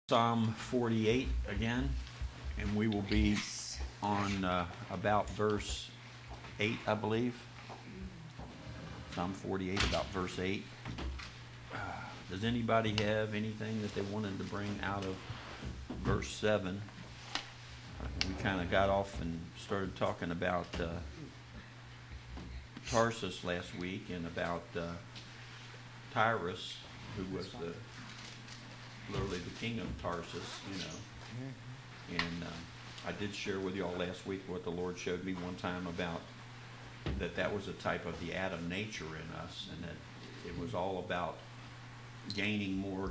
Psalm 48 again, and we will be on about verse 8, I believe. Psalm 48, about verse 8. Does anybody have anything that they wanted to bring out of verse 7? We kind of got off and started talking about Tarsus last week and about Tyrus, who was literally the king of Tarsus, And I did share with you all last week what the Lord showed me one time about that was a type of the Adam nature in us, and that it was all about gaining more.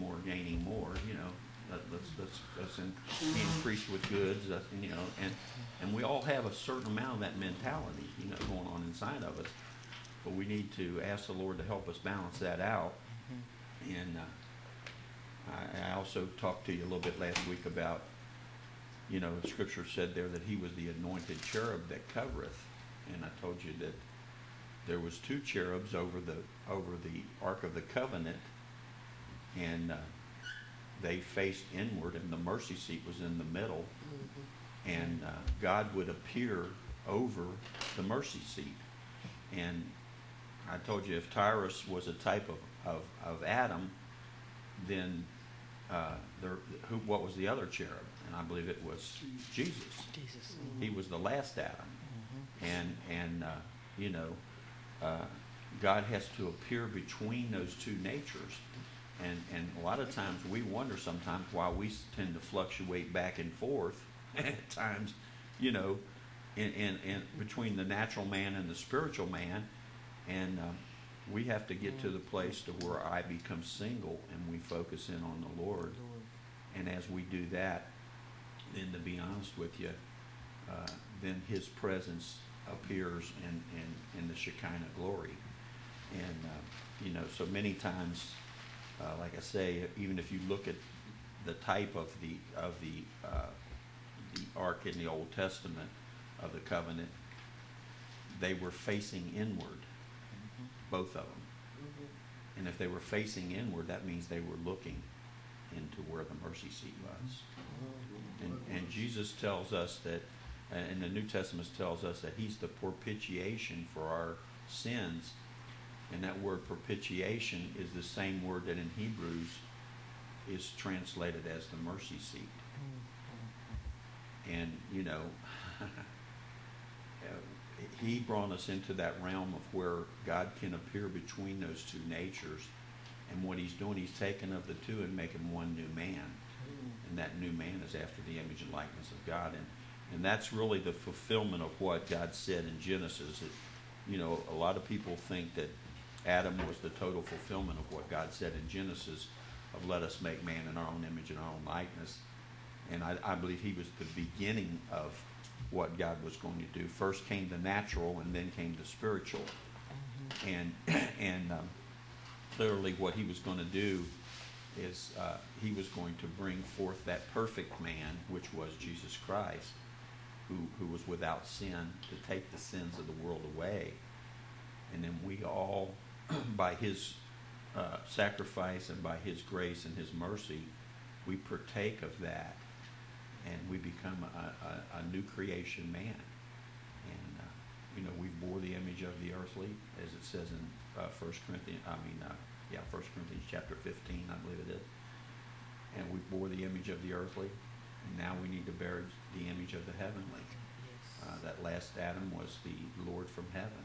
Let's be increased with goods, and we all have a certain amount of that mentality, going on inside of us. But we need to ask the Lord to help us balance that out. And I also talked to you a little bit last week about, the Scripture said there that he was the anointed cherub that covereth, and I told you that there was two cherubs over the Ark of the Covenant, and they faced inward, and the mercy seat was in the middle, and God would appear over the mercy seat. And I told you if Tyrus was a type of Adam, then what was the other cherub? And I believe it was Jesus. He was the last Adam. And God has to appear between those two natures. And a lot of times we wonder sometimes why we tend to fluctuate back and forth at times, in between the natural man and the spiritual man. And we have to get to the place to where I become single and we focus in on the Lord. And as we do that, then to be honest with you, then His presence appears in the Shekinah glory. And, so many times, like I say, even if you look at the type of the ark in the Old Testament of the covenant, they were facing inward. Both of them. And if they were facing inward, that means they were looking into where the mercy seat was. And Jesus tells us that, and the New Testament tells us that He's the propitiation for our sins. And that word propitiation is the same word that in Hebrews is translated as the mercy seat. And, He brought us into that realm of where God can appear between those two natures. And what He's doing, He's taken of the two and making one new man. And that new man is after the image and likeness of God. And that's really the fulfillment of what God said in Genesis. A lot of people think that Adam was the total fulfillment of what God said in Genesis of let us make man in our own image and our own likeness. And I believe he was the beginning of what God was going to do. First came the natural, and then came the spiritual. And clearly, what He was going to do is He was going to bring forth that perfect man, which was Jesus Christ, who was without sin, to take the sins of the world away. And then we all, by His sacrifice and by His grace and His mercy, we partake of that. And we become a new creation man. And, we bore the image of the earthly, as it says in 1 Corinthians chapter 15, I believe it is. And we bore the image of the earthly, and now we need to bear the image of the heavenly. That last Adam was the Lord from heaven.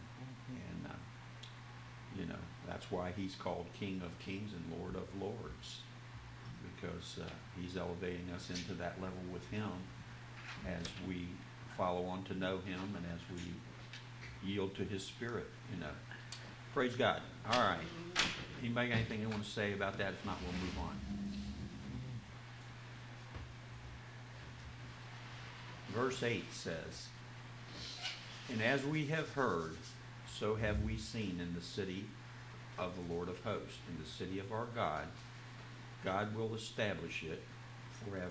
And, that's why He's called King of Kings and Lord of Lords. Because He's elevating us into that level with Him as we follow on to know Him and as we yield to His Spirit. Praise God. All right. Anybody got anything they want to say about that? If not, we'll move on. Verse 8 says, "And as we have heard, so have we seen in the city of the Lord of hosts, in the city of our God. God will establish it forever."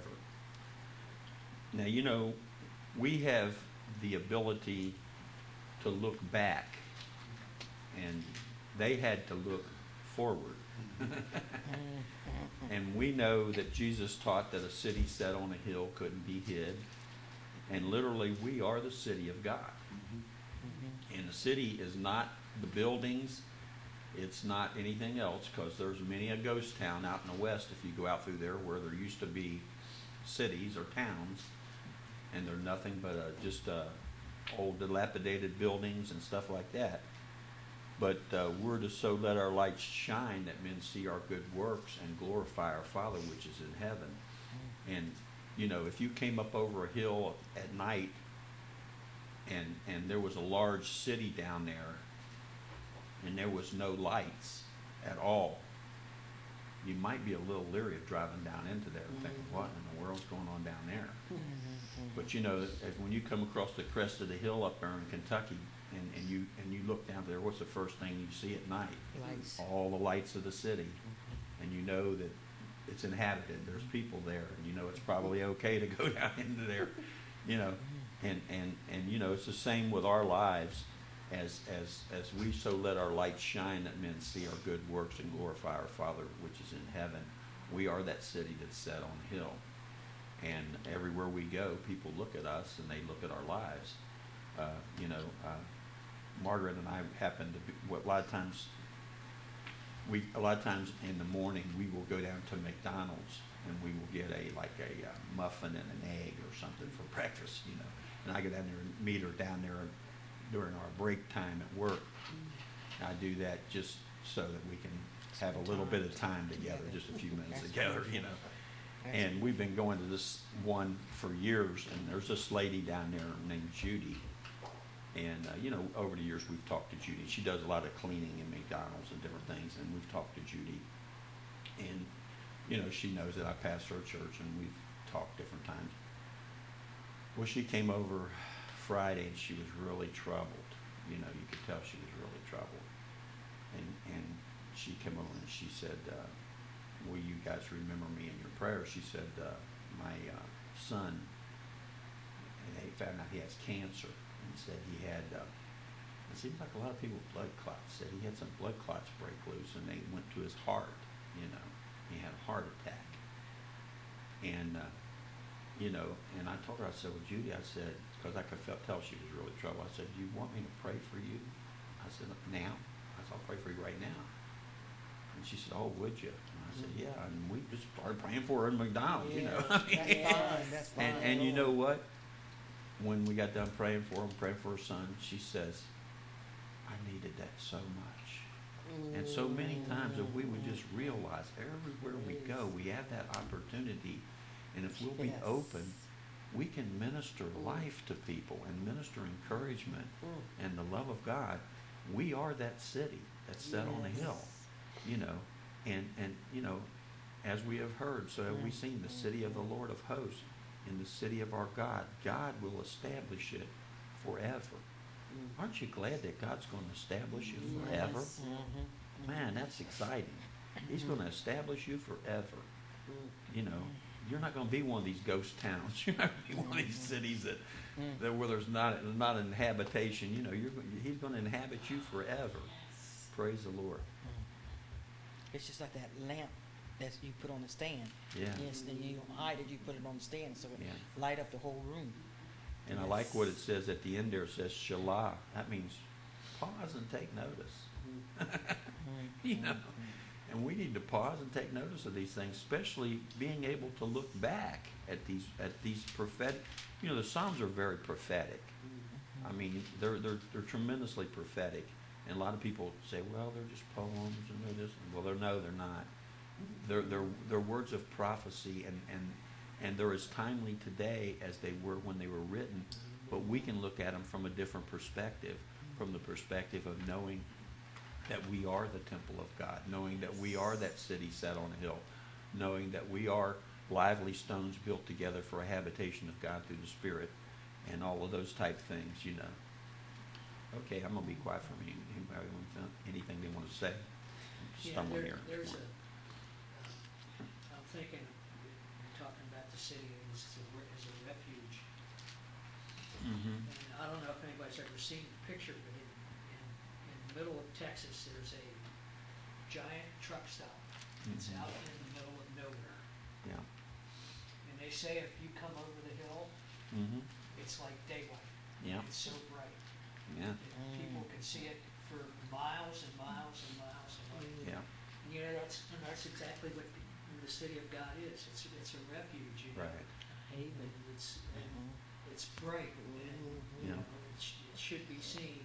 Now, we have the ability to look back, and they had to look forward. And we know that Jesus taught that a city set on a hill couldn't be hid. And literally, we are the city of God. And the city is not the buildings. It's not anything else, because there's many a ghost town out in the west, if you go out through there, where there used to be cities or towns, and they're nothing but just old dilapidated buildings and stuff like that. But we're to so let our lights shine that men see our good works and glorify our Father which is in heaven. And, you know, if you came up over a hill at night and there was a large city down there and there was no lights at all, you might be a little leery of driving down into there and thinking, what in the world's going on down there? But, you know, when you come across the crest of the hill up there in Kentucky, and you look down there, what's the first thing you see at night? Lights. All the lights of the city. And you know that it's inhabited. There's people there, and you know it's probably okay to go down into there, you know. And you know, it's the same with our lives, as we so let our light shine that men see our good works and glorify our Father which is in heaven. We are that city that's set on a hill. And everywhere we go, people look at us and they look at our lives. You know, Margaret and I happen to be, a lot of times in the morning we will go down to McDonald's and we will get a muffin and an egg or something for breakfast, you know. And I go down there and meet her down there during our break time at work. I do that just so that we can have a little bit of time together, just a few minutes together, you know. And we've been going to this one for years, and there's this lady down there named Judy. And, you know, over the years we've talked to Judy. She does a lot of cleaning in McDonald's and different things, and we've talked to Judy. And, you know, she knows that I pastor a church, and we've talked different times. Well, she came over Friday, and she was really troubled. You know, you could tell she was really troubled. And she came over and she said, will you guys remember me in your prayers? She said, my son, they found out he has cancer. And said he had, it seems like a lot of people with blood clots, said he had some blood clots break loose and they went to his heart, you know. He had a heart attack. And, you know, and I told her, I said, well, Judy, I said, because I could tell she was really troubled, I said, do you want me to pray for you? I said, now? I said, I'll pray for you right now. And she said, oh, would you? And I said, yeah. And we just started praying for her in McDonald's, you know. That's fine. And you know what? When we got done praying for her son, she says, I needed that so much. And so many times if we would just realize everywhere we go, we have that opportunity. And if we'll be open, we can minister life to people and minister encouragement and the love of God. We are that city that's set on a hill, you know. And you know, as we have heard, so have we seen the city of the Lord of hosts. In the city of our God, God will establish it forever. Aren't you glad that God's going to establish you forever? Man, that's exciting. He's going to establish you forever. You know, you're not going to be one of these ghost towns. You're not going to be one of these cities that where there's not an habitation. You know, He's going to inhabit you forever. Praise the Lord. It's just like that lamp that you put on the stand. Yeah. Yes, then you don't hide it, you put it on the stand so it light up the whole room. And I like what it says at the end there. It says Shalah. That means pause and take notice. You know, and we need to pause and take notice of these things, especially being able to look back at these prophetic. You know, the Psalms are very prophetic. I mean, they're tremendously prophetic. And a lot of people say, well, they're just poems and they're this. Well, they're not. They're words of prophecy, and they're as timely today as they were when they were written, but we can look at them from a different perspective, from the perspective of knowing that we are the temple of God, knowing that we are that city set on a hill, knowing that we are lively stones built together for a habitation of God through the Spirit, and all of those type things, you know. Okay, I'm going to be quiet for a minute. Anybody want anything they want to say? Stumbling here. I'm thinking, you're talking about the city as a refuge. Mm-hmm. And I don't know if anybody's ever seen the picture, but in the middle of Texas, there's a giant truck stop. It's Mhm. out in the middle of nowhere. Yeah. And they say if you come over the hill, Mm-hmm. it's like daylight. Yeah. It's so bright. Yeah. And people can see it for miles and miles and miles and miles. Yeah. And you know, that's exactly what the city of God is. It's a refuge, you know. Right. And it's bright and, you Yeah. know, it should be seen.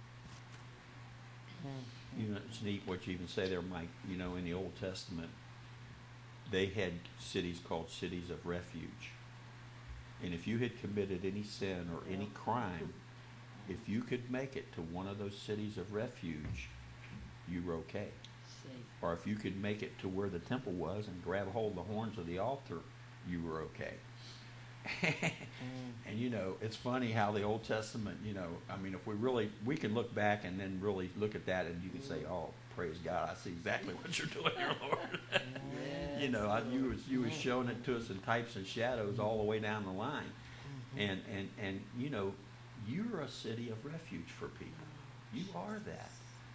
You know, it's neat what you even say there, Mike. You know, in the Old Testament, they had cities called cities of refuge. And if you had committed any sin or any crime, if you could make it to one of those cities of refuge, you were okay. Or if you could make it to where the temple was and grab hold of the horns of the altar, you were okay. And you know, it's funny how the Old Testament, you know, I mean, if we can look back and then really look at that and you can say, oh, praise God, I see exactly what you're doing here, Lord. You know, you was showing it to us in types and shadows all the way down the line. And you know, you're a city of refuge for people. You are that.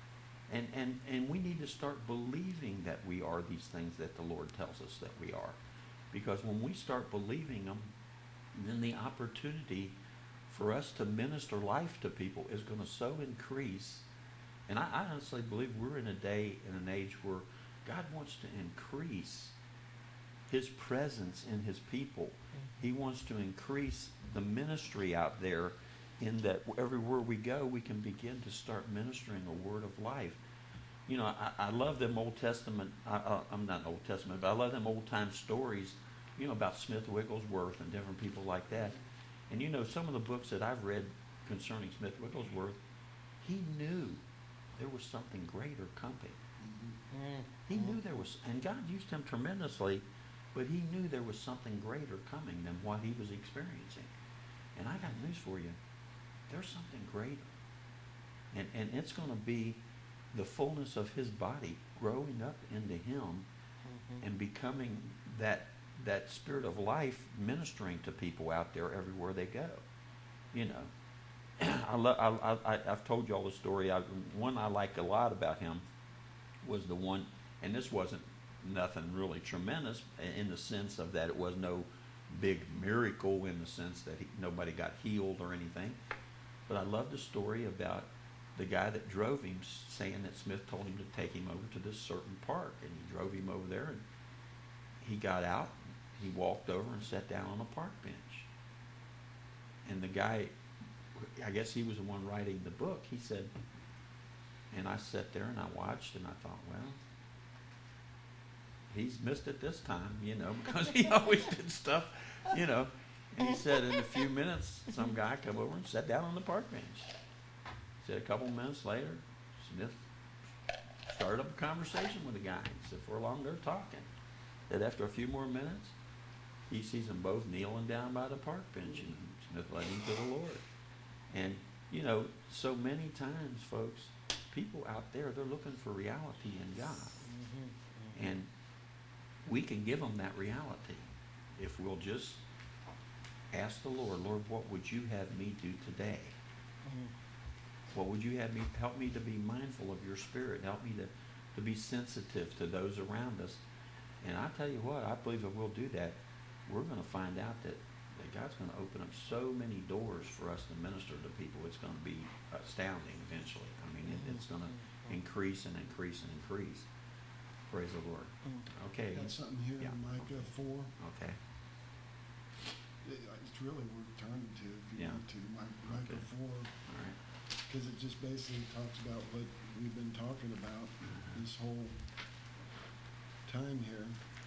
And we need to start believing that we are these things that the Lord tells us that we are. Because when we start believing them, then the opportunity for us to minister life to people is going to so increase. And I honestly believe we're in a day and an age where God wants to increase His presence in His people. He wants to increase the ministry out there, in that everywhere we go, we can begin to start ministering a word of life. You know, I love them Old Testament, I'm not Old Testament, but I love them old-time stories, you know, about Smith Wigglesworth and different people like that. And, you know, some of the books that I've read concerning Smith Wigglesworth, he knew there was something greater coming. He knew there was, and God used him tremendously, but he knew there was something greater coming than what he was experiencing. And I got news for you. There's something greater. And it's going to be the fullness of His body growing up into Him and becoming that spirit of life ministering to people out there everywhere they go. You know, I've told you all the story. One I like a lot about him was the one, and this wasn't nothing really tremendous in the sense of that it was no big miracle in the sense that nobody got healed or anything. But I love the story about the guy that drove him, saying that Smith told him to take him over to this certain park, and he drove him over there, and he got out, he walked over and sat down on a park bench. And the guy, I guess he was the one writing the book, he said, and I sat there and I watched and I thought, well, he's missed it this time, you know, because he always did stuff, you know. And he said in a few minutes, some guy come over and sat down on the park bench. He said a couple minutes later, Smith started up a conversation with the guy. He said, for long they're talking. That after a few more minutes, he sees them both kneeling down by the park bench, and Smith led him to the Lord. And, you know, so many times, folks, people out there, they're looking for reality in God. And we can give them that reality if we'll just ask the Lord, Lord, what would you have me do today? What would you have me, help me to be mindful of your spirit. Help me to be sensitive to those around us. And I tell you what, I believe if we'll do that, we're going to find out that God's going to open up so many doors for us to minister to people. It's going to be astounding eventually. I mean, it's going to increase and increase and increase. Praise the Lord. Okay. Got something here Yeah. in Micah 4. Okay. It's really worth turning to if you Yeah. want to. Micah Okay. 4, All right. because it just basically talks about what we've been talking about this whole time here.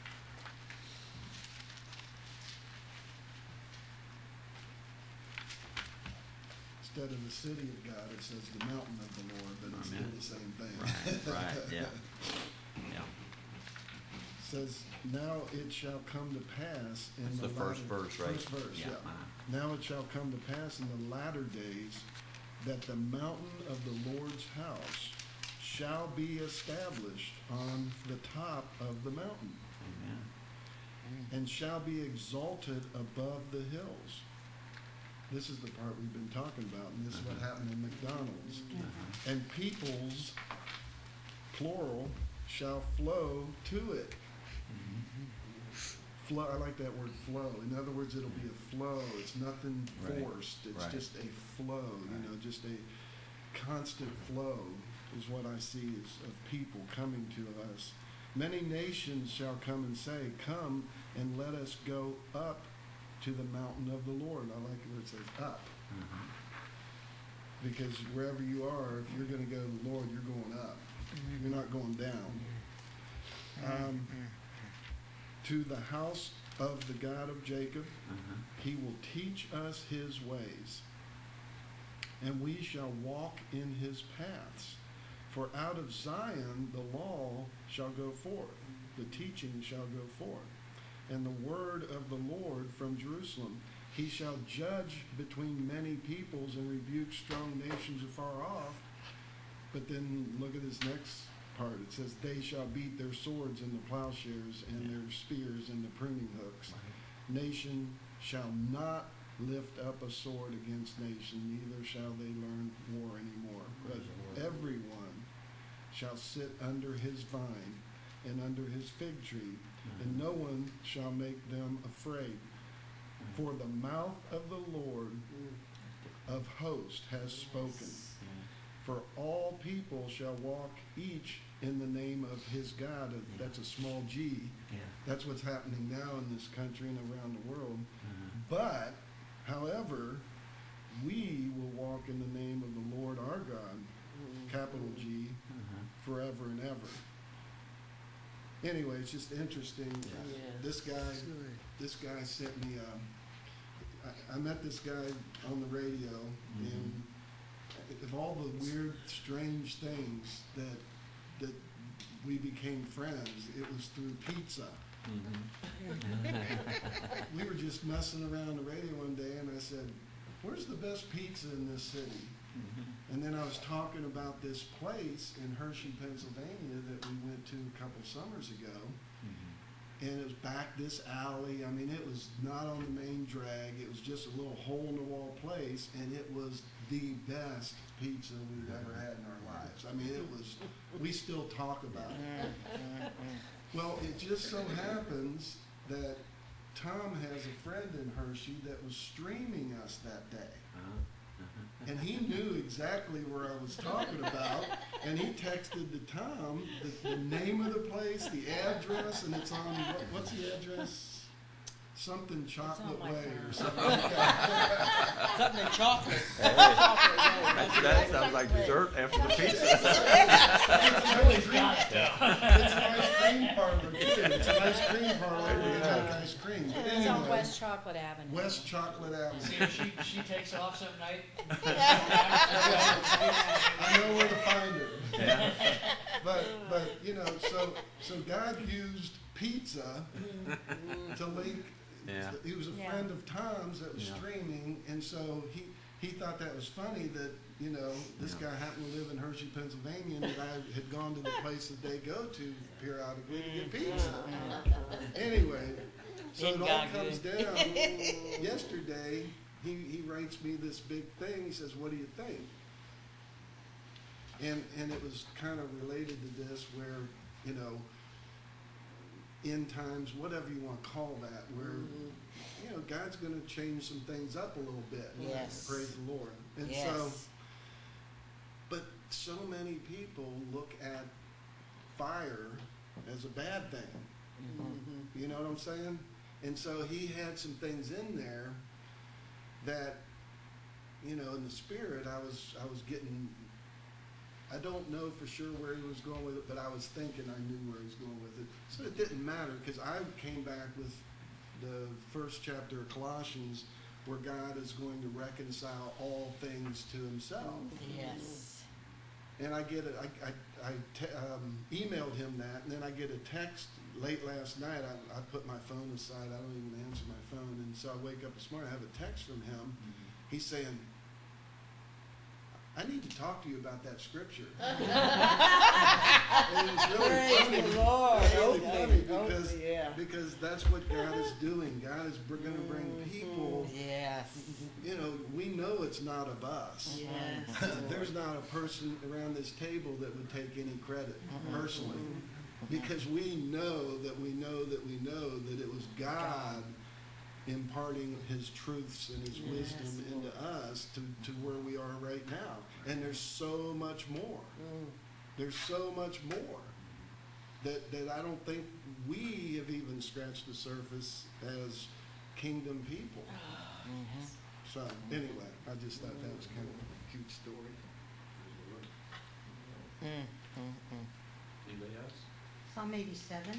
Instead of the city of God, it says the mountain of the Lord, but it's still Amen. the same thing. Right, yeah. Yeah. It says, now it shall come to pass in That's the the first latter- verse, right? First verse, Yeah. yeah. Now it shall come to pass in the latter days that the mountain of the Lord's house shall be established on the top of the mountain, Amen. and shall be exalted above the hills. This is the part we've been talking about, and this is what happened in McDonald's. And peoples, plural, shall flow to it. Flow, I like that word flow. In other words, it'll be a flow. It's nothing Right. forced. It's Right. just a flow, you know, just a constant flow is what I see is of people coming to us. Many nations shall come and say, come and let us go up to the mountain of the Lord. I like it where it says up. Because wherever you are, if you're going to go to the Lord, you're going up. You're not going down. To the house of the God of Jacob, he will teach us his ways, and we shall walk in his paths. For out of Zion the law shall go forth, the teaching shall go forth, and the word of the Lord from Jerusalem. He shall judge between many peoples and rebuke strong nations afar off. But then look at this next part. It says, they shall beat their swords into plowshares and their spears into pruning hooks. Nation shall not lift up a sword against nation, neither shall they learn war anymore. But everyone shall sit under his vine and under his fig tree, and no one shall make them afraid. For the mouth of the Lord of hosts has spoken. For all people shall walk each in the name of his God. That's a small g. That's what's happening now in this country and around the world. But, however, we will walk in the name of the Lord our God, capital G, forever and ever. Anyway, it's just interesting. This guy sent me, I met this guy on the radio, and of all the weird, strange things that we became friends, it was through pizza. We were just messing around the radio one day, and I said, where's the best pizza in this city? And then I was talking about this place in Hershey, Pennsylvania that we went to a couple summers ago. And it was back this alley. I mean, it was not on the main drag. It was just a little hole-in-the-wall place, and it was the best pizza we've ever had in our lives. I mean, it was, we still talk about it. Well, it just so happens that Tom has a friend in Hershey that was streaming us that day. And he knew exactly where I was talking about, and he texted to Tom the name of the place, the address, and it's on, what's the address? Something Chocolate my Way phone. or something like that. Something chocolate. That sounds like dessert after the pizza. It's an ice cream parlor, too. It's an ice cream parlor where you make ice cream. But It's on anyway, West Chocolate Avenue. West Chocolate Avenue. See, if she takes off some night. I know where to find her. But you know, so God used pizza to link. Yeah. He was a Yeah. friend of Tom's that was Yeah. streaming, and so he thought that was funny that, you know, this Yeah. guy happened to live in Hershey, Pennsylvania, and that I had gone to the place that they go to periodically to get pizza. Anyway, so It it all got comes good. down. Yesterday, he writes me this big thing. He says, "What do you think?" And it was kind of related to this, where, you know, end times, whatever you want to call that, where, you know, God's going to change some things up a little bit. Yes. Praise the Lord. And so, Yes. but so many people look at fire as a bad thing. You know what I'm saying? And so he had some things in there that, you know, in the spirit, I was getting, I don't know for sure where he was going with it, but I was thinking I knew where he was going with it. So it didn't matter, because I came back with the first chapter of Colossians, where God is going to reconcile all things to himself. Yes. And I get it. I emailed him that, and then I get a text late last night. I put my phone aside. I don't even answer my phone, and so I wake up this morning. I have a text from him. He's saying, "I need to talk to you about that scripture." And it's really Praise funny. the Lord. It's really Okay. funny because Okay, yeah. because that's what God is doing. God is going to bring people. Yes. You know, we know it's not of us. Yes. There's not a person around this table that would take any credit personally. Because we know that we know that we know that it was God imparting his truths and his wisdom into us to where we are right now. And there's so much more. There's so much more that I don't think we have even scratched the surface as kingdom people. So anyway, I just thought that was kind of a cute story. Anybody else? Psalm 87,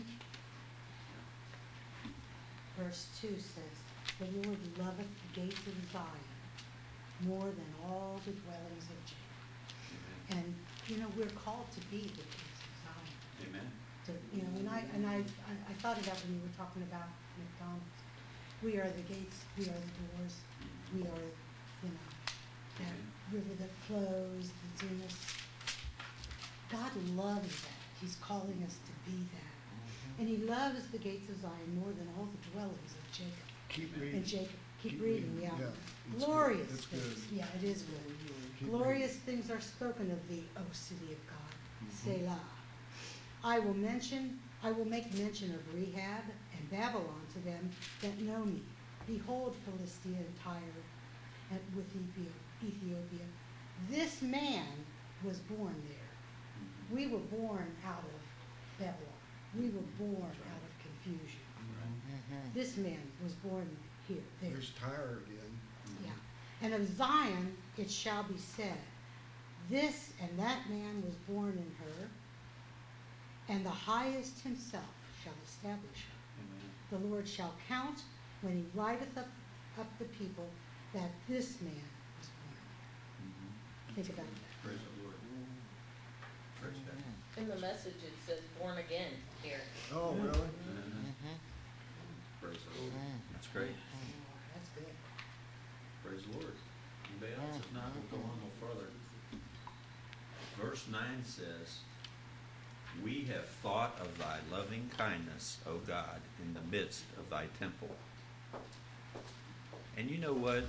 verse 2 says, "The Lord loveth the gates of Zion more than all the dwellings of Jacob." And, you know, we're called to be the gates of Zion. Amen. To, you know, and I thought of that when you were talking about McDonald's. We are the gates, we are the doors, we are, you know, that river that flows, that's in us. God loves that. He's calling us to be that. And he loves the gates of Zion more than all the dwellings of Jacob. Keep And reading. Jacob, keep Keep reading, reading. yeah. It's Glorious good. It's things. good. Yeah, it is good. Keep Glorious reading. things are spoken of thee, O city of God. Mhm. Selah. I will make mention of Rehab and Babylon to them that know me. Behold, Philistia and Tyre, and with Ethiopia. This man was born there. We were born out of Babylon. We were born out of confusion. This man was born here, there. There's Tyre again. Yeah. And of Zion it shall be said, this and that man was born in her, and the highest himself shall establish her. The Lord shall count when he writeth up the people that this man was born. Think about that. Praise the Lord. Praise God. In the message, it says born again here. Oh, really? Praise the Lord. That's great. That's good. Praise the Lord. Anybody else? If not, we'll go on a little further. Verse 9 says, "We have thought of thy loving kindness, O God, in the midst of thy temple." And you know what?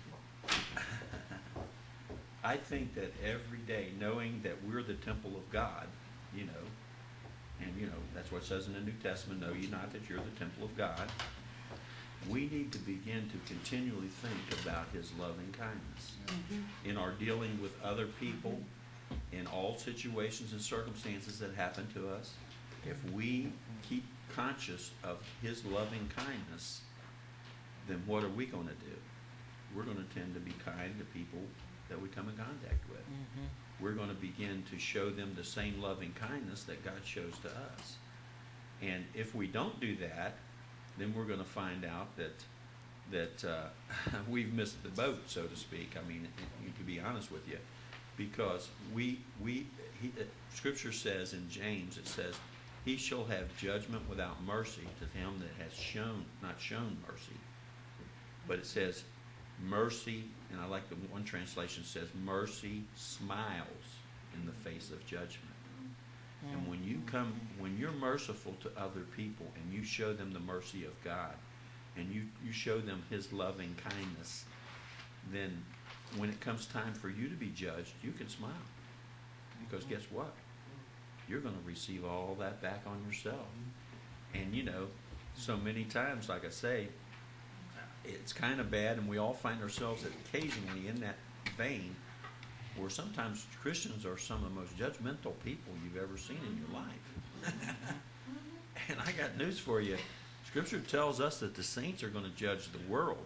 I think that every day, knowing that we're the temple of God, you know, and you know, that's what it says in the New Testament, know ye not that you're the temple of God. We need to begin to continually think about his loving kindness in our dealing with other people, in all situations and circumstances that happen to us. If we keep conscious of his loving kindness, then what are we going to do? We're going to tend to be kind to people that we come in contact with. We're going to begin to show them the same loving kindness that God shows to us. And if we don't do that, then we're going to find out that we've missed the boat, so to speak. I mean, to be honest with you, because Scripture says in James, it says, "He shall have judgment without mercy to him that has not shown mercy." But it says mercy, and I like the one translation says, "Mercy smiles in the face of judgment." And when you're merciful to other people and you show them the mercy of God and you show them his loving kindness, then when it comes time for you to be judged, you can smile. Because guess what? You're going to receive all that back on yourself. And you know, so many times, like I say, it's kind of bad, and we all find ourselves occasionally in that vein where sometimes Christians are some of the most judgmental people you've ever seen in your life. And I got news for you. Scripture tells us that the saints are going to judge the world.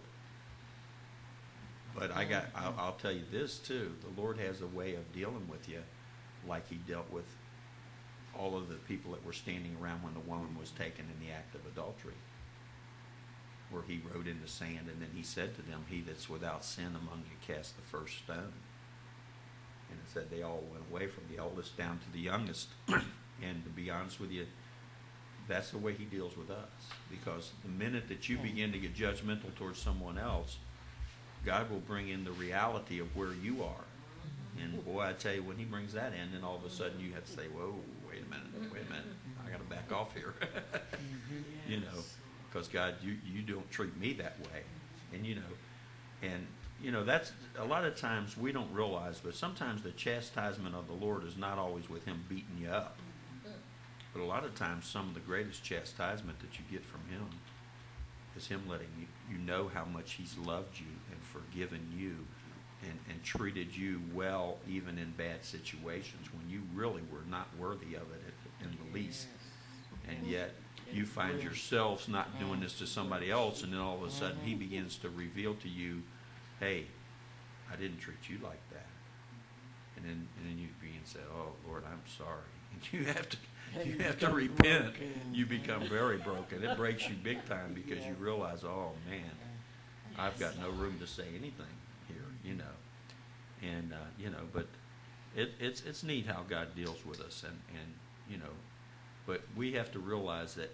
But I'll tell you this too. The Lord has a way of dealing with you like he dealt with all of the people that were standing around when the woman was taken in the act of adultery, where he wrote in the sand, and then he said to them, "He that's without sin among you cast the first stone." And it said they all went away from the oldest down to the youngest. And to be honest with you, that's the way he deals with us. Because the minute that you begin to get judgmental towards someone else, God will bring in the reality of where you are. And boy, I tell you, when he brings that in, then all of a sudden you have to say, "Whoa, wait a minute, I got to back off here." You know, because God, you don't treat me that way. And you know, that's a lot of times we don't realize, but sometimes the chastisement of the Lord is not always with him beating you up. But a lot of times, some of the greatest chastisement that you get from him is him letting you know how much he's loved you and forgiven you and treated you well, even in bad situations when you really were not worthy of it in the least. And yet you find yourselves not doing this to somebody else, and then all of a sudden he begins to reveal to you, hey, I didn't treat you like that. And then you begin to say, oh, Lord, I'm sorry. And you have to repent. You become very broken. It breaks you big time because you realize, oh, man, I've got no room to say anything here, you know. And, you know, but it's neat how God deals with us. And you know, but we have to realize that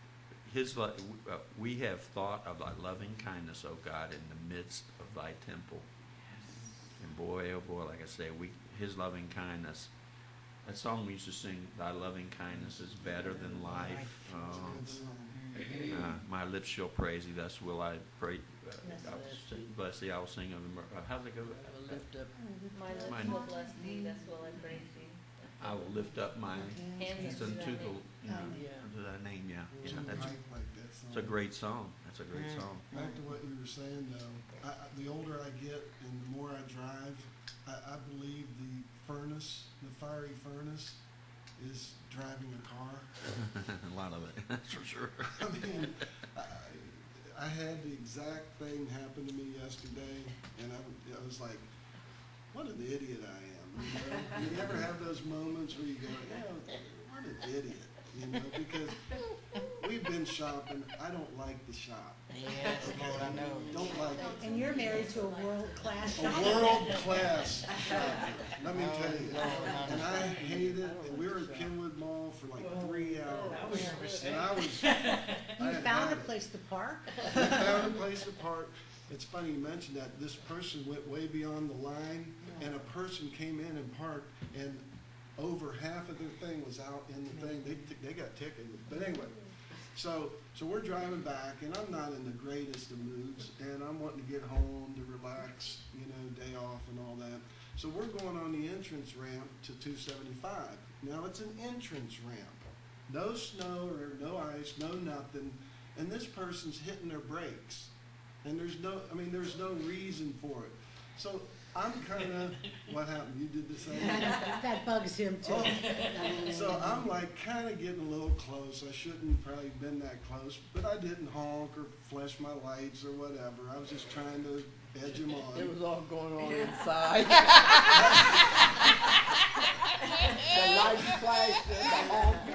we have thought of thy loving kindness, O God, in the midst of thy temple. And boy, oh boy, like I say, his loving kindness. That song we used to sing, thy loving kindness is better than life. My lips shall praise thee, thus will I pray. Bless thee, I will sing of him. How's it go? My lips will bless thee, thus will I praise thee. I will lift up my Hands unto unto the, thy unto thy name, yeah. It's That's it's a great song. That's a great song. Back to what you were saying, though, the older I get and the more I drive, I believe the fiery furnace, is driving a car. A lot of it, that's for sure. I mean, I had the exact thing happen to me yesterday, and I was like, what an idiot I am. You know? You ever have those moments where you go, what an idiot, you know, because we've been shopping. I don't like the shop. Yes, Lord, I know. Don't like it. And you're married to a world-class A shopper. world-class shopper, let me tell you. And I hated it, and we were at Kenwood Mall for like 3 hours. And I You had found had a it. place to park? We found a place to park. It's funny you mentioned that. This person went way beyond the line, and a person came in and parked, and over half of their thing was out in the thing. They got ticketed. But anyway, so we're driving back, and I'm not in the greatest of moods, and I'm wanting to get home to relax, you know, day off and all that. So we're going on the entrance ramp to 275. Now it's an entrance ramp. No snow or no ice, no nothing, and this person's hitting their brakes. And there's no reason for it. So I'm kind of, what happened? You did the same? That bugs him too. Oh. So I'm like kind of getting a little close. I shouldn't probably been that close, but I didn't honk or flash my lights or whatever. I was just trying to edge him on. It was all going on inside. The lights flashed and the honking.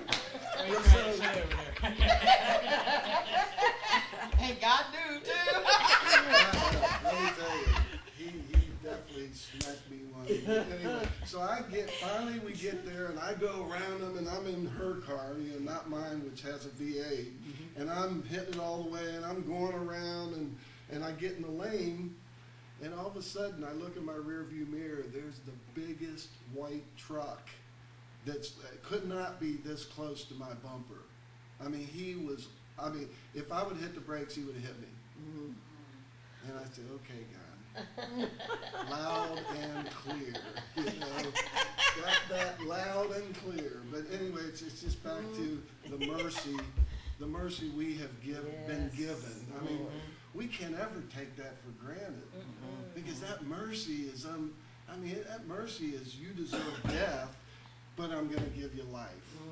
And God knew too. Let me tell you, he definitely smacked me one. Anyway, so finally we get there, and I go around him, and I'm in her car, you know, not mine, which has a V8, and I'm hitting it all the way, and I'm going around, and I get in the lane, and all of a sudden I look in my rearview mirror. There's the biggest white truck that could not be this close to my bumper. I mean, if I would hit the brakes, he would have hit me. And I said, okay, God, loud and clear, you know, got that loud and clear. But anyway, it's just back to the mercy we have been given. I mean, we can't ever take that for granted, because that mercy is, that mercy is, you deserve death, but I'm going to give you life.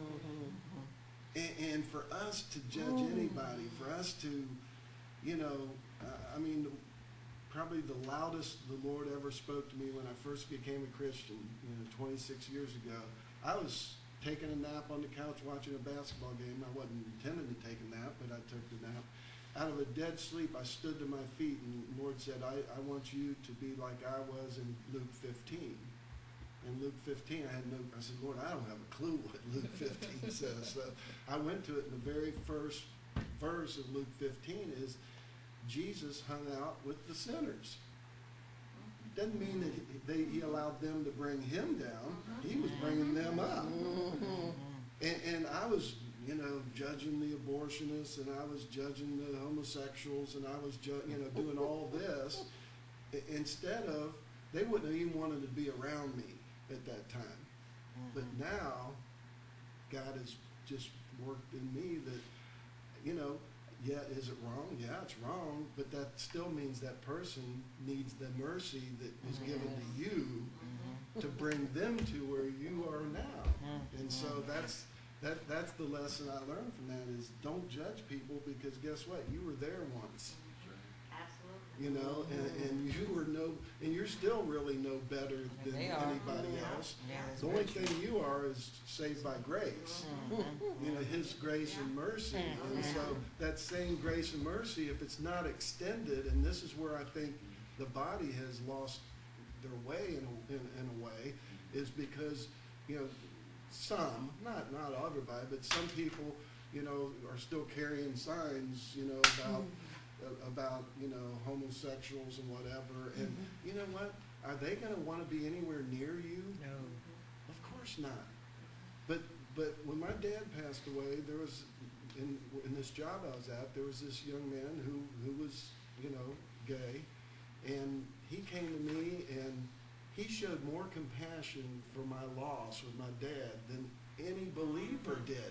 And for us to judge anybody, for us to, you know, probably the loudest the Lord ever spoke to me when I first became a Christian, 26 years ago. I was taking a nap on the couch watching a basketball game. I wasn't intending to take a nap, but I took the nap. Out of a dead sleep, I stood to my feet, and the Lord said, I want you to be like I was in Luke 15. In Luke 15, I said, Lord, I don't have a clue what Luke 15 says. So I went to it, and the very first verse of Luke 15 is, Jesus hung out with the sinners. Doesn't mean that he allowed them to bring him down. He was bringing them up. And I was, judging the abortionists, and I was judging the homosexuals, and I was, doing all this. Instead of, they wouldn't have even wanted to be around me at that time. But now, God has just worked in me that, you know, yeah, is it wrong? Yeah, it's wrong, but that still means that person needs the mercy that is given to you to bring them to where you are now. And so that's the lesson I learned from that is don't judge people, because guess what? You were there once. Absolutely. You know, and you were and you're still really no better than They are. anybody else. Yeah, that's The only very thing you are is saved by grace. You know, His grace and mercy. And so that same grace and mercy, if it's not extended, and this is where I think the body has lost their way in a way, is because, you know, some, not everybody, but some people, you know, are still carrying signs, you know, about you know, homosexuals and whatever. And you know what? Are they going to want to be anywhere near you? No. Of course not. But when my dad passed away, there was in this job I was at, there was this young man who was, you know, gay, and he came to me and he showed more compassion for my loss with my dad than any believer did.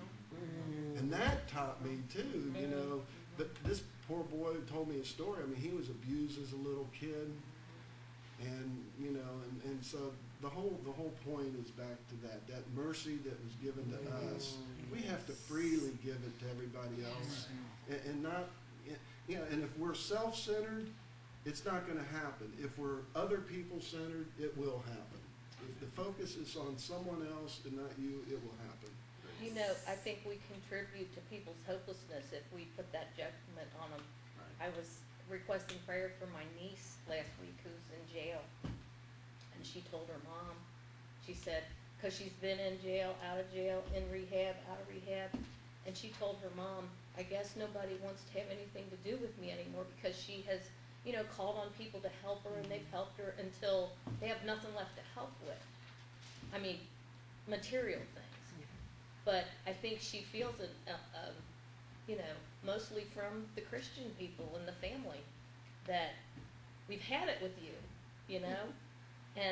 And that taught me too, you know. But this poor boy told me a story. I mean, he was abused as a little kid, and you know, and so the whole point is back to that mercy that was given to us. We have to freely give it to everybody else, and not, you know. And if we're self-centered, it's not going to happen. If we're other people-centered, it will happen. If the focus is on someone else and not you, it will happen. You know, I think we contribute to people's hopelessness if we put that judgment on them. I was requesting prayer for my niece last week who's in jail. And she told her mom, she said, because she's been in jail, in rehab, out of rehab. And she told her mom, I guess nobody wants to have anything to do with me anymore because she has, you know, called on people to help her, and they've helped her until they have nothing left to help with. I mean, material things. But I think she feels it, you know, mostly from the Christian people and the family, that we've had it with you, you know? And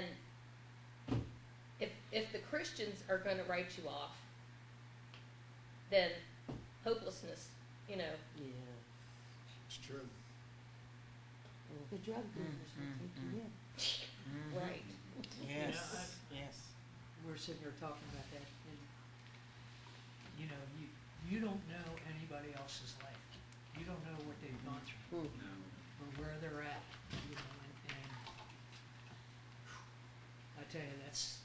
if the Christians are going to write you off, then hopelessness, you know. It's true. The drug dealers will take you in. Right. Yes. Yes. We're sitting here talking about that, and, you know, you don't know anybody else's life. You don't know what they've gone through, or where they're at, you know, and I tell you, that's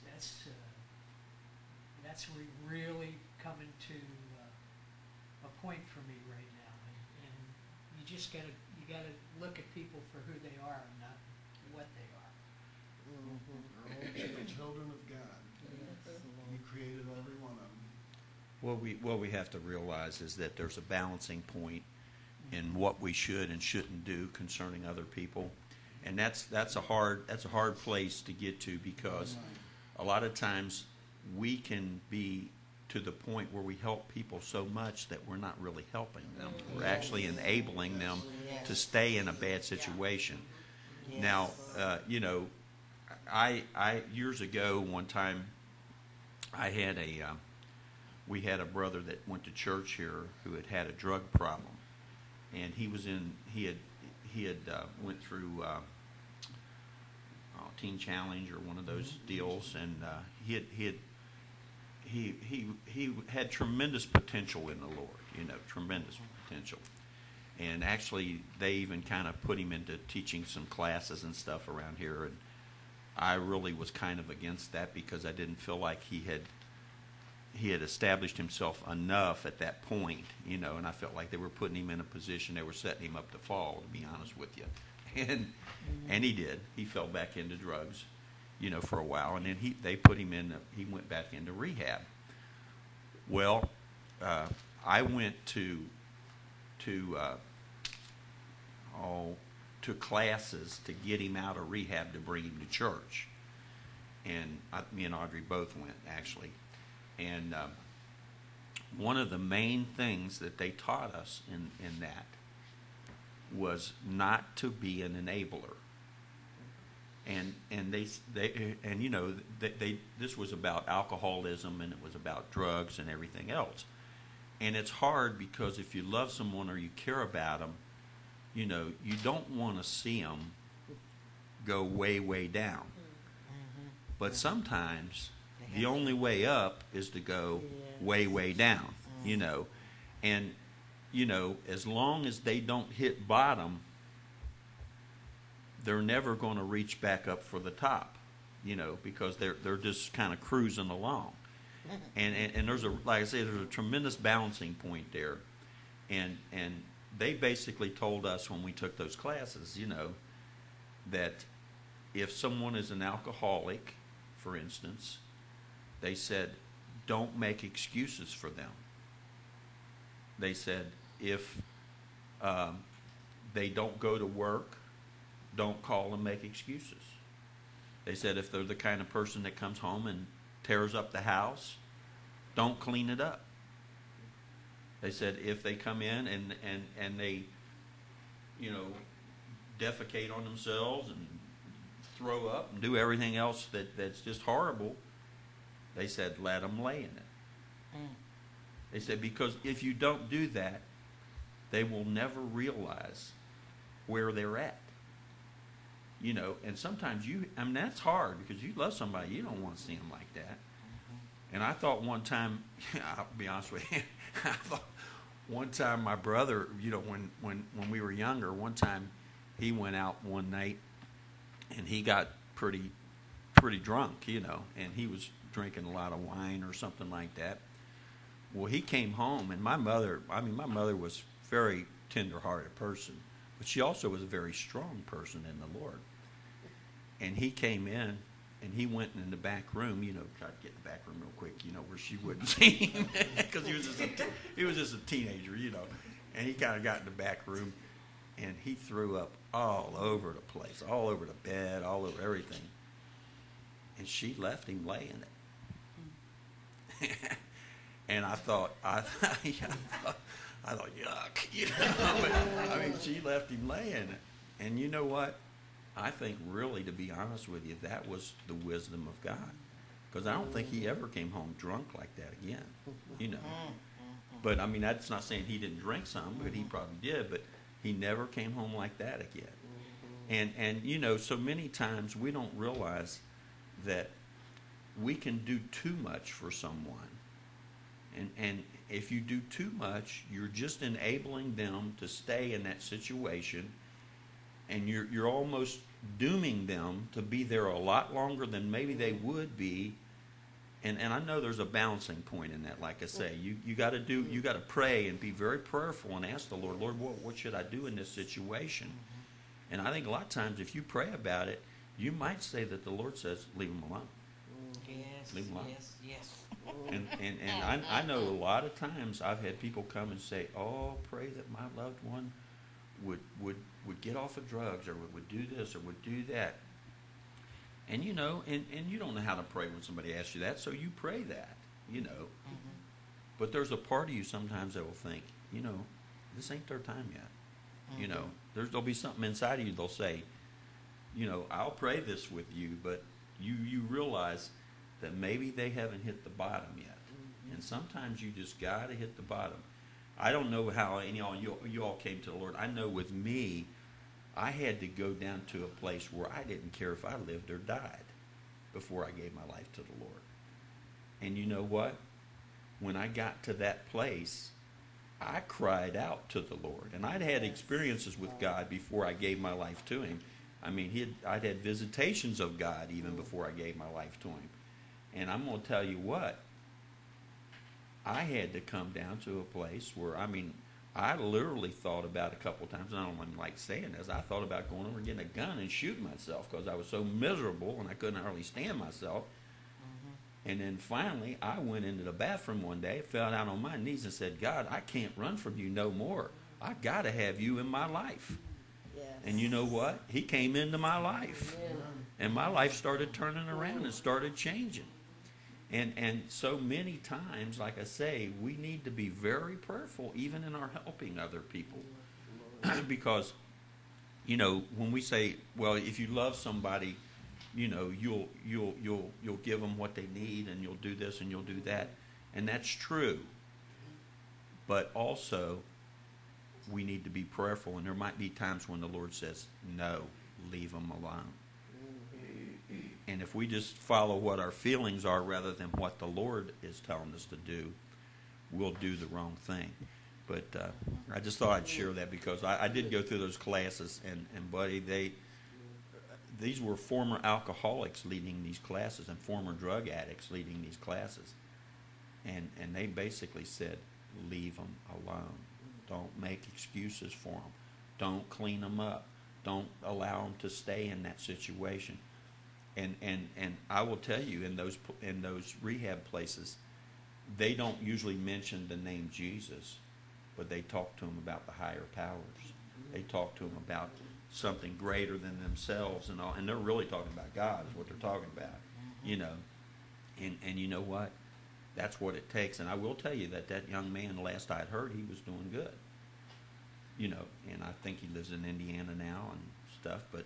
really coming to a point for me right now, and you just gotta look at people for who they are and not what they are. They're all children of God. You created every one of them. What we have to realize is that there's a balancing point in what we should and shouldn't do concerning other people, and that's a hard place to get to, because a lot of times we can be to the point where we help people so much that we're not really helping them. We're actually enabling them to stay in a bad situation. Now, you know, I years ago, one time, I had we had a brother that went to church here who had a drug problem, and he had went through Teen Challenge or one of those deals, and he had tremendous potential in the Lord, you know, tremendous potential. And actually, they even kind of put him into teaching some classes and stuff around here, and I really was kind of against that because I didn't feel like he had established himself enough at that point, you know, and I felt like they were putting him in a position, they were setting him up to fall, to be honest with you. And he did. He fell back into drugs, you know, for a while, and then they put him in, he went back into rehab. Well, I went to classes to get him out of rehab to bring him to church. And me and Audrey both went, actually. And one of the main things that they taught us in that was not to be an enabler. and you know, this was about alcoholism, and it was about drugs and everything else. And it's hard because if you love someone or you care about them, you know, you don't want to see them go way, way down. But sometimes the only way up is to go way, way down, you know. And, you know, as long as they don't hit bottom, they're never going to reach back up for the top, you know, because they're just kind of cruising along. And there's like I say, there's a tremendous balancing point there. And they basically told us when we took those classes, you know, that if someone is an alcoholic, for instance, they said, don't make excuses for them. They said, if they don't go to work, don't call and make excuses. They said, if they're the kind of person that comes home and tears up the house, don't clean it up. They said, if they come in and they, you know, defecate on themselves and throw up and do everything else that's just horrible, they said, let them lay in it. They said, because if you don't do that, they will never realize where they're at. You know, and sometimes I mean, that's hard because you love somebody, you don't want to see them like that. And I thought one time, I'll be honest with you, I thought one time my brother, you know, when we were younger, one time he went out one night and he got pretty drunk, you know, and he was drinking a lot of wine or something like that. Well, he came home, and my mother was a very tender-hearted person, but she also was a very strong person in the Lord. And he came in, and he went in the back room, you know, tried to get in the back room real quick, you know, where she wouldn't see him, because he was just a teenager, you know. And he kind of got in the back room, and he threw up all over the place, all over the bed, all over everything. And she left him laying it. And I thought, yuck, you know. I mean, she left him laying it. And you know what? I think really, to be honest with you, that was the wisdom of God. Because I don't think he ever came home drunk like that again, you know. But, I mean, that's not saying he didn't drink some, but he probably did. But he never came home like that again. And you know, so many times we don't realize that we can do too much for someone. And if you do too much, you're just enabling them to stay in that situation, and you're almost dooming them to be there a lot longer than maybe they would be. And I know there's a balancing point in that. Like I say, you got to pray and be very prayerful and ask the Lord, what should I do in this situation? And I think a lot of times if you pray about it, you might say that the Lord says, leave them alone. Yes, Leave them alone. yes. And I know a lot of times I've had people come and say, oh, pray that my loved one would get off of drugs, or would do this or would do that. And you know, and you don't know how to pray when somebody asks you that, so you pray that, you know. But there's a part of you sometimes that will think, you know, this ain't their time yet. You know, there'll be something inside of you they'll say, you know, I'll pray this with you, but you realize that maybe they haven't hit the bottom yet. And sometimes you just got to hit the bottom. I don't know how any of you all came to the Lord. I know with me, I had to go down to a place where I didn't care if I lived or died before I gave my life to the Lord. And you know what? When I got to that place, I cried out to the Lord. And I'd had experiences with God before I gave my life to Him. I mean, I'd had visitations of God even before I gave my life to Him. And I'm going to tell you what, I had to come down to a place where, I mean, I literally thought about a couple of times, and I don't even like saying this, I thought about going over and getting a gun and shooting myself because I was so miserable and I couldn't hardly stand myself. And then finally, I went into the bathroom one day, fell down on my knees and said, God, I can't run from you no more. I got to have you in my life. Yes. And you know what? He came into my life. And my life started turning around and started changing. And so many times, like I say, we need to be very prayerful even in our helping other people. Because, you know, when we say, well, if you love somebody, you know, you'll give them what they need, and you'll do this and you'll do that, and that's true. But also, we need to be prayerful, and there might be times when the Lord says, no, leave them alone. And if we just follow what our feelings are rather than what the Lord is telling us to do, we'll do the wrong thing. But I just thought I'd share that, because I did go through those classes, and buddy, these were former alcoholics leading these classes and former drug addicts leading these classes. And they basically said, leave them alone. Don't make excuses for them. Don't clean them up. Don't allow them to stay in that situation. And I will tell you, in those rehab places, they don't usually mention the name Jesus, but they talk to them about the higher powers. They talk to them about something greater than themselves and all, and they're really talking about God is what they're talking about, you know. And you know what? That's what it takes. And I will tell you that young man, last I'd heard, he was doing good, you know. And I think he lives in Indiana now and stuff. But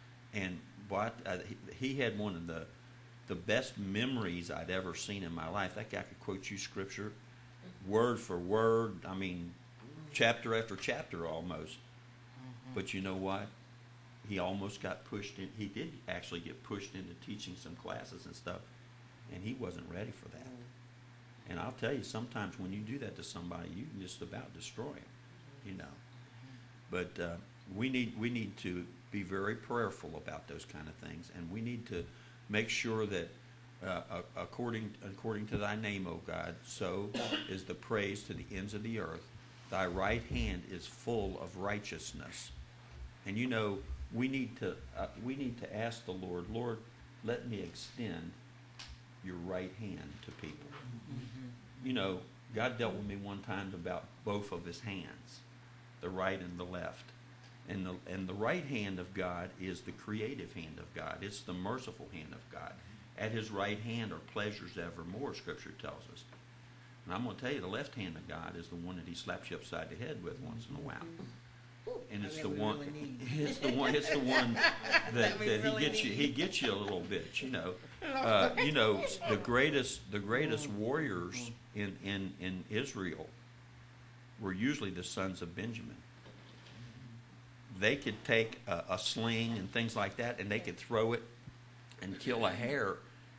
he had one of the best memories I'd ever seen in my life. That guy could quote you scripture word for word. I mean, chapter after chapter almost. But you know what? He almost got pushed in. He did actually get pushed into teaching some classes and stuff, and he wasn't ready for that. And I'll tell you, sometimes when you do that to somebody, you can just about destroy him, you know. But we need to be very prayerful about those kind of things, and we need to make sure that according to thy name, O God, so is the praise to the ends of the earth. Thy right hand is full of righteousness. And you know, we need to ask the Lord, Lord, let me extend your right hand to people. You know, God dealt with me one time about both of his hands, the right and the left. And the right hand of God is the creative hand of God. It's the merciful hand of God. At his right hand are pleasures evermore, Scripture tells us. And I'm going to tell you, the left hand of God is the one that he slaps you upside the head with once in a while. And it's the one, it's the one that he gets you a little bit, you know. You know, the greatest warriors in Israel were usually the sons of Benjamin. They could take a sling and things like that, and they could throw it and kill a hare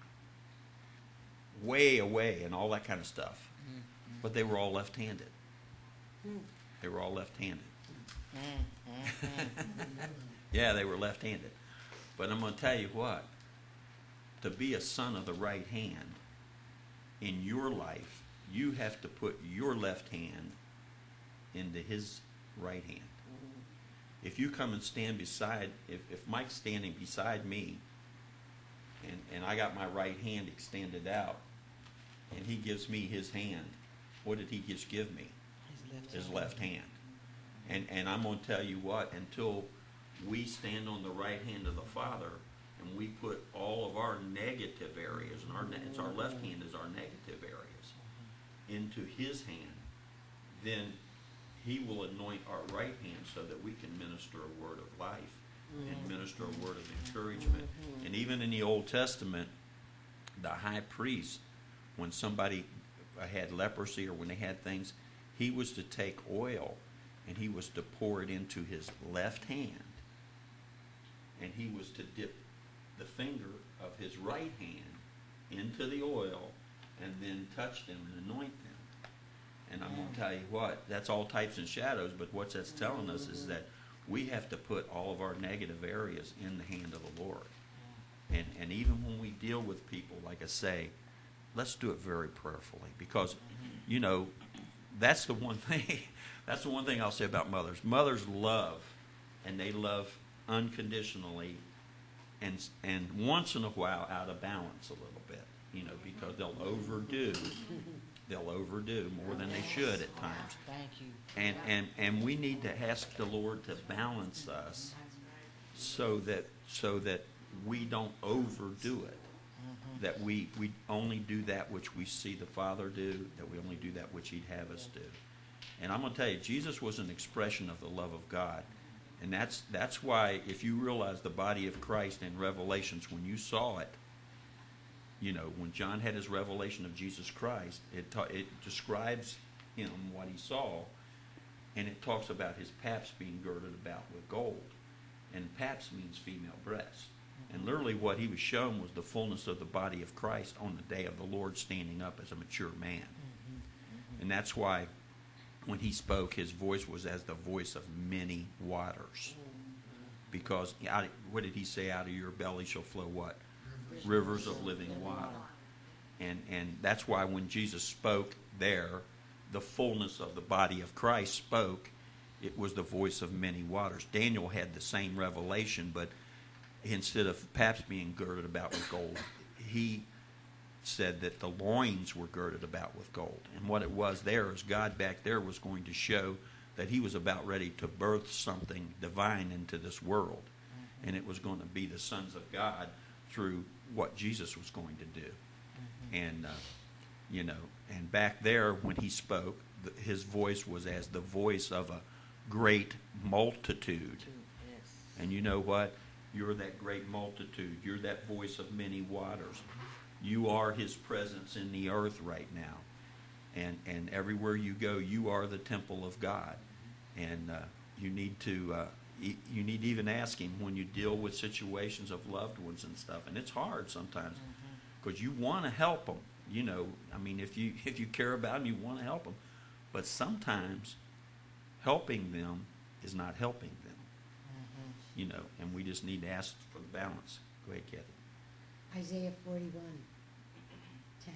way away and all that kind of stuff. But they were all left-handed. They were all left-handed. Yeah, they were left-handed. But I'm going to tell you what. To be a son of the right hand in your life, you have to put your left hand into his right hand. If you come and stand beside, if Mike's standing beside me, and I got my right hand extended out, and he gives me his hand, what did he just give me? His left hand. And I'm going to tell you what, until we stand on the right hand of the Father, and we put all of our negative areas, and it's our left hand is our negative areas, into his hand, then he will anoint our right hand so that we can minister a word of life and minister a word of encouragement. And even in the Old Testament, the high priest, when somebody had leprosy or when they had things, he was to take oil and he was to pour it into his left hand, and he was to dip the finger of his right hand into the oil and then touch them and anoint them. And I'm going to tell you what, that's all types and shadows, but what that's telling us is that we have to put all of our negative areas in the hand of the Lord. And even when we deal with people, like I say, let's do it very prayerfully, because, you know, that's the one thing I'll say about mothers. Mothers love, and they love unconditionally, and once in a while out of balance a little bit, you know, because they'll overdo more than they should at times. Thank you. And we need to ask the Lord to balance us so that we don't overdo it. That we only do that which we see the Father do, that we only do that which he'd have us do. And I'm going to tell you, Jesus was an expression of the love of God. And that's why, if you realize the body of Christ in Revelations, when you saw it, you know, when John had his revelation of Jesus Christ, it describes him, what he saw, and it talks about his paps being girded about with gold. And paps means female breasts. And literally what he was shown was the fullness of the body of Christ on the day of the Lord standing up as a mature man. And that's why when he spoke, his voice was as the voice of many waters. Because, what did he say? Out of your belly shall flow what? Rivers of living water. And that's why when Jesus spoke there, the fullness of the body of Christ spoke. It was the voice of many waters. Daniel had the same revelation, but instead of paps being girded about with gold, he said that the loins were girded about with gold. And what it was there is God back there was going to show that he was about ready to birth something divine into this world. And it was going to be the sons of God through what Jesus was going to do. And, you know, and back there when he spoke, his voice was as the voice of a great multitude. And you know what? You're that great multitude. You're that voice of many waters. You are his presence in the earth right now. And everywhere you go, you are the temple of God. And you need to even ask him when you deal with situations of loved ones and stuff. And it's hard sometimes because you want to help them. You know, I mean, if you care about them, you want to help them. But sometimes helping them is not helping them. You know, and we just need to ask for the balance. Go ahead, Kathy. Isaiah 41:10.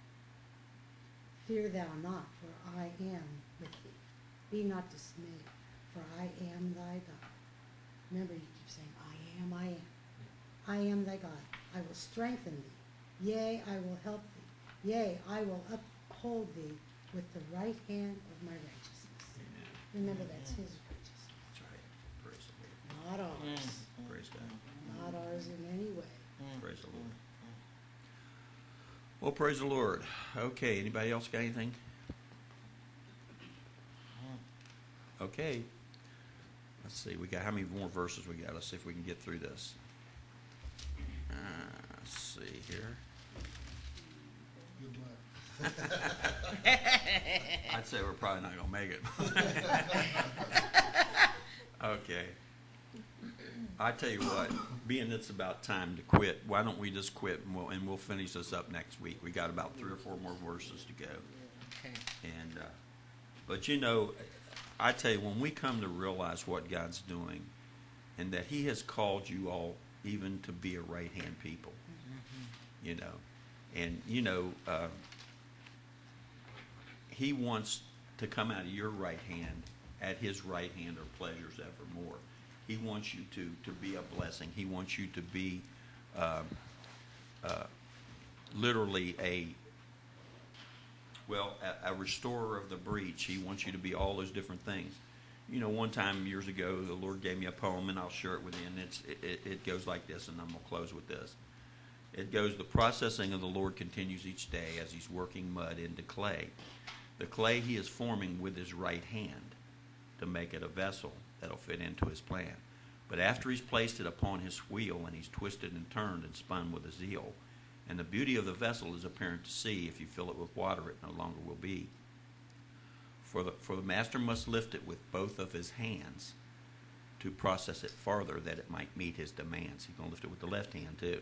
Fear thou not, for I am with thee. Be not dismayed, for I am thy God. Remember, you keep saying, I am, I am. I am thy God. I will strengthen thee. Yea, I will help thee. Yea, I will uphold thee with the right hand of my righteousness. Amen. Remember, that's his righteousness, That's right. Praise the Lord. not ours. Praise God. Not ours in any way. Praise the Lord. Well, praise the Lord. Okay, anybody else got anything? Okay. Let's see, we got how many more verses we got? Let's see if we can get through this. Let's see here. Good luck. I'd say we're probably not going to make it. Okay. I tell you what, being it's about time to quit, why don't we just quit and we'll finish this up next week. We got about 3 or 4 more verses to go. Okay. And but you know, I tell you, when we come to realize what God's doing and that he has called you all even to be a right-hand people, you know, and, you know, he wants to come out of your right hand at his right hand are pleasures evermore. He wants you to be a blessing. He wants you to be literally a restorer of the breach. He wants you to be all those different things. You know, one time years ago, the Lord gave me a poem, and I'll share it with you, and it goes like this, and I'm going to close with this. It goes, the processing of the Lord continues each day as he's working mud into clay. The clay he is forming with his right hand to make it a vessel that'll fit into his plan. But after he's placed it upon his wheel and he's twisted and turned and spun with a zeal, and the beauty of the vessel is apparent to see, if you fill it with water, it no longer will be. For the master must lift it with both of his hands to process it farther that it might meet his demands. He's going to lift it with the left hand too.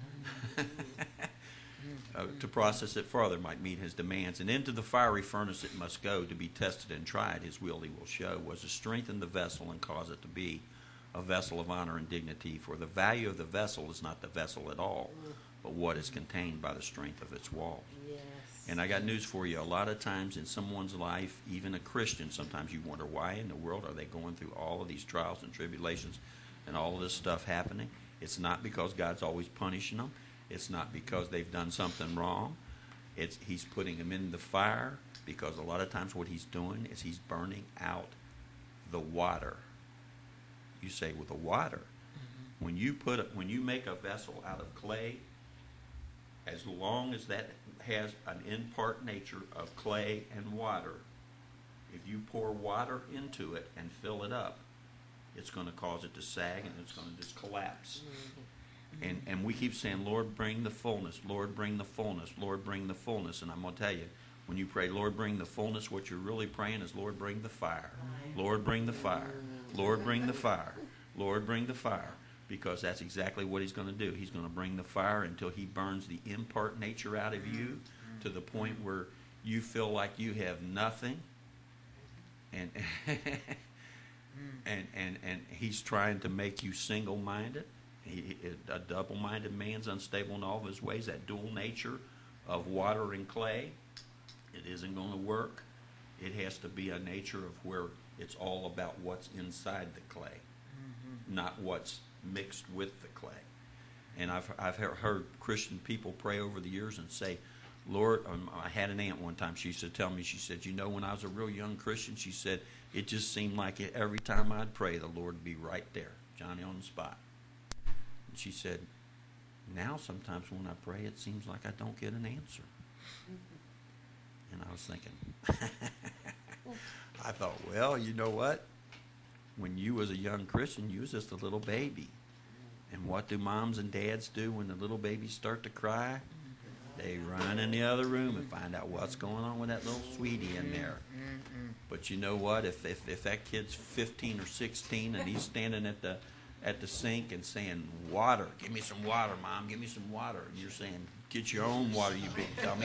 To process it farther might meet his demands. And into the fiery furnace it must go to be tested and tried. His will he will show was to strengthen the vessel and cause it to be a vessel of honor and dignity. For the value of the vessel is not the vessel at all, but what is contained by the strength of its walls. Yes. And I got news for you. A lot of times in someone's life, even a Christian, sometimes you wonder why in the world are they going through all of these trials and tribulations and all of this stuff happening. It's not because God's always punishing them. It's not because they've done something wrong. He's putting them in the fire because a lot of times what he's doing is he's burning out the water. You say, well, the water. When you make a vessel out of clay, as long as that has an in-part nature of clay and water, if you pour water into it and fill it up, it's going to cause it to sag, and it's going to just collapse. And we keep saying, Lord, bring the fullness. Lord, bring the fullness. Lord, bring the fullness. And I'm going to tell you, when you pray, Lord, bring the fullness, what you're really praying is, Lord, bring the fire. Lord, bring the fire. Lord, bring the fire. Lord, bring the fire. Because that's exactly what he's going to do. He's going to bring the fire until he burns the impart nature out of you to the point where you feel like you have nothing. And and he's trying to make you single-minded. A double-minded man's unstable in all of his ways. That dual nature of water and clay, it isn't going to work. It has to be a nature of where it's all about what's inside the clay, not what's mixed with the clay. And I've heard Christian people pray over the years and say, Lord, I had an aunt one time, she used to tell me, she said, you know, when I was a real young Christian, she said, it just seemed like every time I'd pray, the Lord would be right there, Johnny on the spot. And she said, now sometimes when I pray, it seems like I don't get an answer. And I was thinking, I thought, well, you know what? When you was a young Christian, you was just a little baby. And what do moms and dads do when the little babies start to cry? They run in the other room and find out what's going on with that little sweetie in there. But you know what? If that kid's 15 or 16 and he's standing at the sink and saying, water, give me some water, Mom, give me some water. And you're saying, get your own water, you big dummy.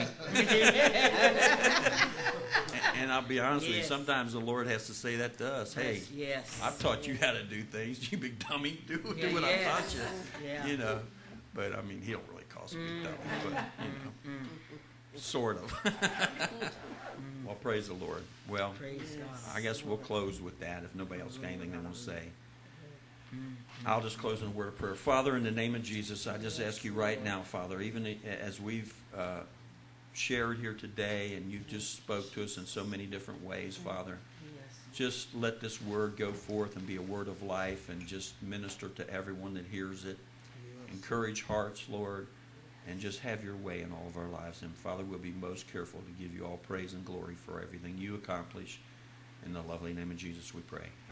and I'll be honest with you, sometimes the Lord has to say that to us. Hey, I've taught you how to do things, you big dummy. Do what I taught you. You know. But, I mean, he don't really call us a big dummy, but, you know, sort of. Well, praise the Lord. Well, I guess we'll close with that if nobody else got anything they want to say. I'll just close in a word of prayer. Father, in the name of Jesus, I just ask you right now, Father, even as we've shared here today and you've just spoke to us in so many different ways, Father, just let this word go forth and be a word of life and just minister to everyone that hears it. Encourage hearts, Lord, and just have your way in all of our lives. And, Father, we'll be most careful to give you all praise and glory for everything you accomplish. In the lovely name of Jesus we pray.